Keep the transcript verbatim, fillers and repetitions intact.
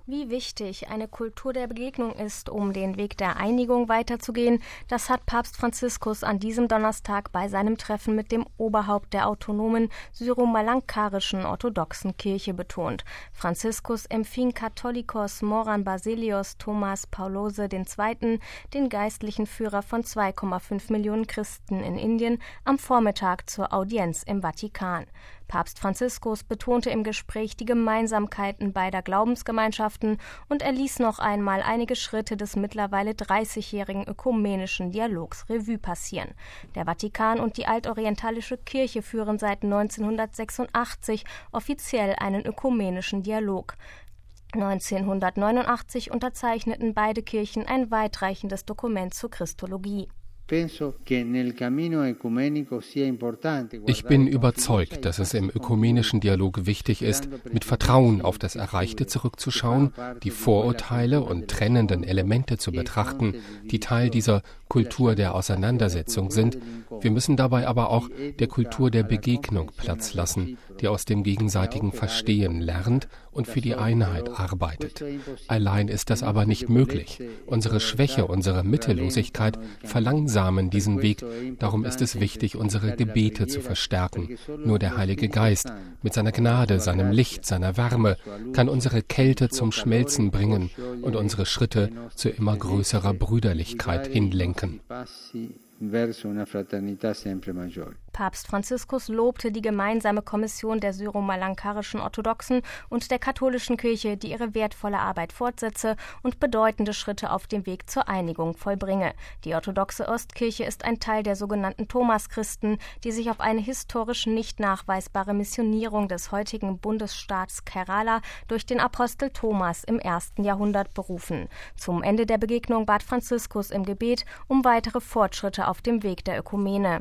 Wie wichtig eine Kultur der Begegnung ist, um den Weg der Einigung weiterzugehen, das hat Papst Franziskus an diesem Donnerstag bei seinem Treffen mit dem Oberhaupt der autonomen syro-malankarischen orthodoxen Kirche betont. Franziskus empfing Katholikos Moran Baselios Thomas Paulose der Zweite., den geistlichen Führer von zwei Komma fünf Millionen Christen in Indien, am Vormittag zur Audienz im Vatikan. Papst Franziskus betonte im Gespräch die Gemeinsamkeiten beider Glaubensgemeinschaften und er ließ noch einmal einige Schritte des mittlerweile dreißigjährigen ökumenischen Dialogs Revue passieren. Der Vatikan und die altorientalische Kirche führen seit neunzehnhundertsechsundachtzig offiziell einen ökumenischen Dialog. neunzehnhundertneunundachtzig unterzeichneten beide Kirchen ein weitreichendes Dokument zur Christologie. Ich bin überzeugt, dass es im ökumenischen Dialog wichtig ist, mit Vertrauen auf das Erreichte zurückzuschauen, die Vorurteile und trennenden Elemente zu betrachten, die Teil dieser Kultur der Auseinandersetzung sind. Wir müssen dabei aber auch der Kultur der Begegnung Platz lassen, die aus dem gegenseitigen Verstehen lernt und für die Einheit arbeitet. Allein ist das aber nicht möglich. Unsere Schwäche, unsere Mittellosigkeit verlangsamen diesen Weg. Darum ist es wichtig, unsere Gebete zu verstärken. Nur der Heilige Geist mit seiner Gnade, seinem Licht, seiner Wärme kann unsere Kälte zum Schmelzen bringen und unsere Schritte zu immer größerer Brüderlichkeit hinlenken. Papst Franziskus lobte die gemeinsame Kommission der syro-malankarischen Orthodoxen und der katholischen Kirche, die ihre wertvolle Arbeit fortsetze und bedeutende Schritte auf dem Weg zur Einigung vollbringe. Die orthodoxe Ostkirche ist ein Teil der sogenannten Thomaschristen, die sich auf eine historisch nicht nachweisbare Missionierung des heutigen Bundesstaats Kerala durch den Apostel Thomas im ersten Jahrhundert berufen. Zum Ende der Begegnung bat Franziskus im Gebet um weitere Fortschritte auf dem Weg der Ökumene.